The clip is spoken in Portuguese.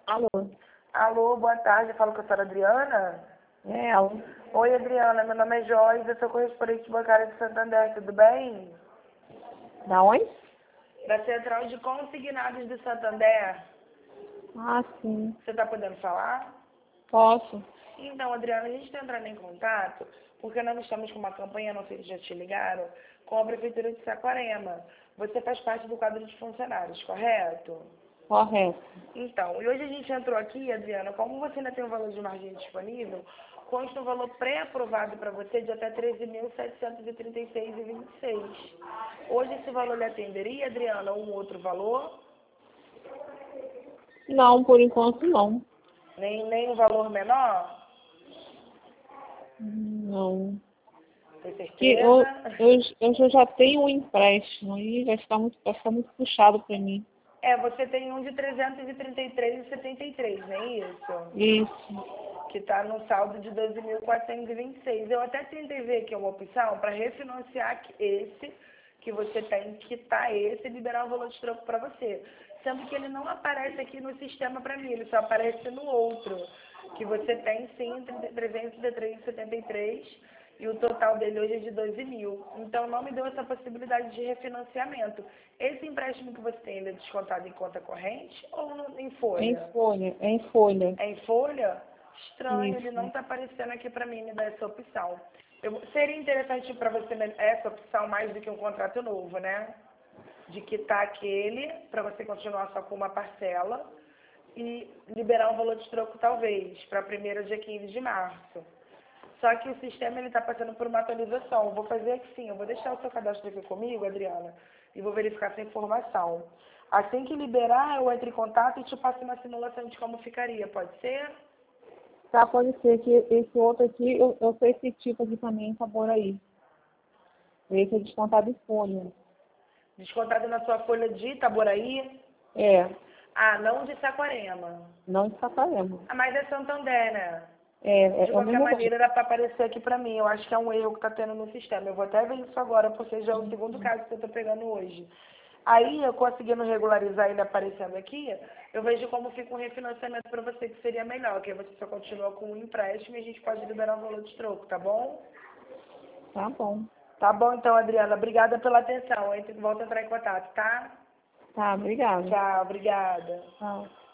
Alô? Alô, boa tarde. Eu falo com a senhora Adriana. É ela. Oi, Adriana. Meu nome é Joyce. Eu sou correspondente bancária de Santander. Tudo bem? Da onde? Da Central de Consignados de Santander. Ah, sim. Você está podendo falar? Posso. Então, Adriana, a gente está entrando em contato porque nós estamos com uma campanha, não sei se já te ligaram, com a Prefeitura de Saquarema. Você faz parte do quadro de funcionários, correto? Correto. Então, e hoje a gente entrou aqui, Adriana, como você ainda tem um valor de margem disponível, consta um valor pré-aprovado para você de até 13.736,26. Hoje esse valor lhe atenderia, Adriana, ou um outro valor? Não, por enquanto não. Nem um valor menor? Não. Tem Que eu, certeza? eu, eu já tenho um empréstimo e vai ficar muito puxado para mim. É, você tem um de 333,73, não é isso? Isso. Que está no saldo de 12.426. Eu até tentei ver aqui uma opção para refinanciar esse que você tem, quitar esse e liberar o valor de troco para você. Sendo que ele não aparece aqui no sistema para mim, ele só aparece no outro, que você tem sim 333,73 e o total dele hoje é de 12 mil. Então não me deu essa possibilidade de refinanciamento. Esse empréstimo que você tem, ele é descontado em conta corrente ou em É em folha? folha. É em folha. É em folha? Estranho, ele não Isso. está aparecendo aqui para mim me dar essa opção. Seria interessante para você essa opção mais do que um contrato novo, né? De quitar aquele, para você continuar só com uma parcela e liberar um valor de troco talvez, para a primeira dia 15 de março. Só que o sistema está passando por uma atualização. Eu vou fazer aqui sim, eu vou deixar o seu cadastro aqui comigo, Adriana, e vou verificar essa informação. Assim que liberar, eu entro em contato e te passo uma simulação de como ficaria, pode ser? Tá, pode ser que esse outro aqui, eu sei esse tipo aqui também, sabor aí. Esse é descontado em folha. Descontado na sua folha de Itaboraí? É, Ah, não de Saquarema. não de Saquarema. Ah, mas é Santander, né? De É o qualquer mesmo banco. maneira, dá para aparecer aqui para mim. Eu acho que é um erro que está tendo no sistema. Eu vou até ver isso agora, porque já é o segundo caso que eu estou pegando hoje. Aí, eu conseguindo regularizar ele aparecendo aqui, eu vejo como fica um refinanciamento para você, que seria melhor. Que aí você só continua com o empréstimo e a gente pode liberar o valor de troco, tá bom? Tá bom. Tá bom, então, Adriana. Obrigada pela atenção. Volto a entrar em contato, tá? Tá, obrigada. Tchau, obrigada. Tchau.